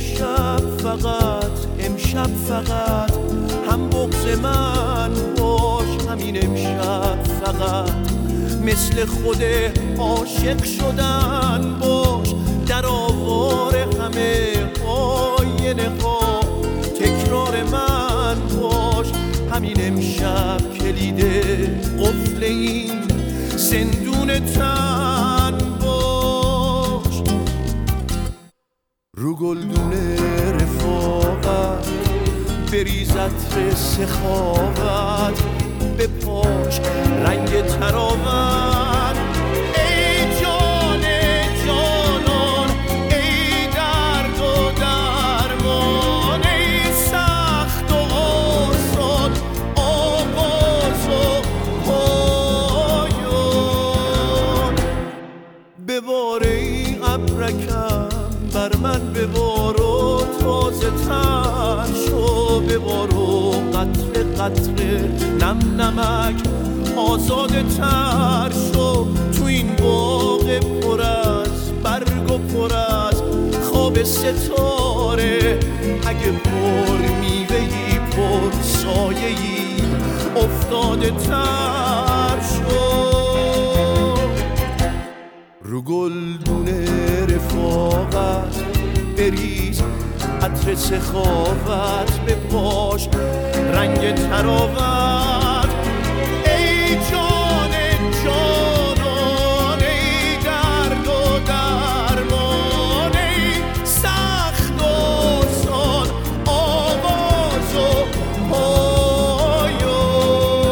امشب فقط هم بغض من باش، همین امشب فقط مثل خود عاشق شدن باش، در آوار همه آینه ها تکرار من باش، همین امشب کلید قفل این زندون تن باش. رو گلدون رفاقت بریز عطر سخاوت، به پاش رنگ تراوت. ای جان جانان، ای درد و درمان، ای سخت و آسان، آغاز و پایان. ببار ای ابرکم بر من، ببار و تازه تر شو، ببار و قطره قطره نم نمک آزاده تر شو. تو این باغ پر از برگ و پر از خواب ستاره، اگه پر میوهی پر سایه‌ای افتاده تر شو. رو گلدون رفاقت بریز عطر سخاوت، به پاش رنگ تراوت. ای جان جانان، ای درد و درمان، ای سخت و آسان، آواز و پایان.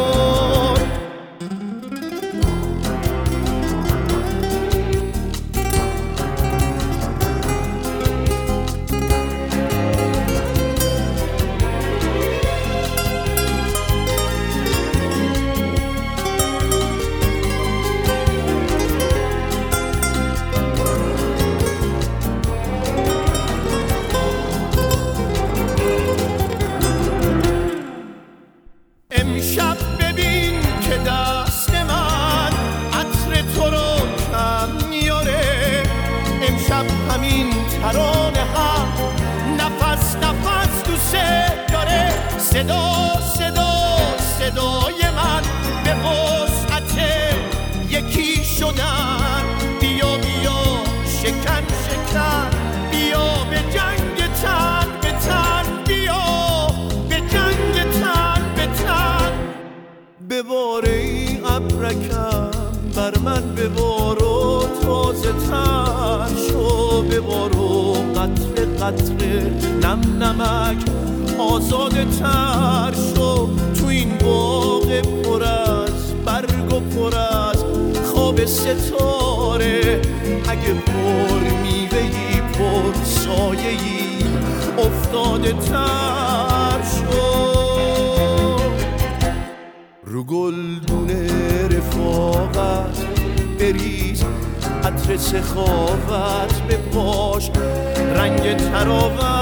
امشب ببین که دست من عطر تو رو کم میاره، امشب همین ترانه هم نفس نفس دوست داره. صدا صدا صدای من به وسعت یکی شدن، بیا بیا شکن شکن، بیا به جنگ تن به تن، بیا به جنگ تن به تن. ببار ای ابرکم بر من، ببار و تازه تر شو، ببار و قطره قطره نم نمک آزاده تر شو. تو این باغ پر از برگ و پر از خواب ستاره، اگه پر میوهی پر سایه‌ای افتاده تر شو. رو گلدون رفاقت بریز عطر سخاوت، به پاش رنگ تراوت.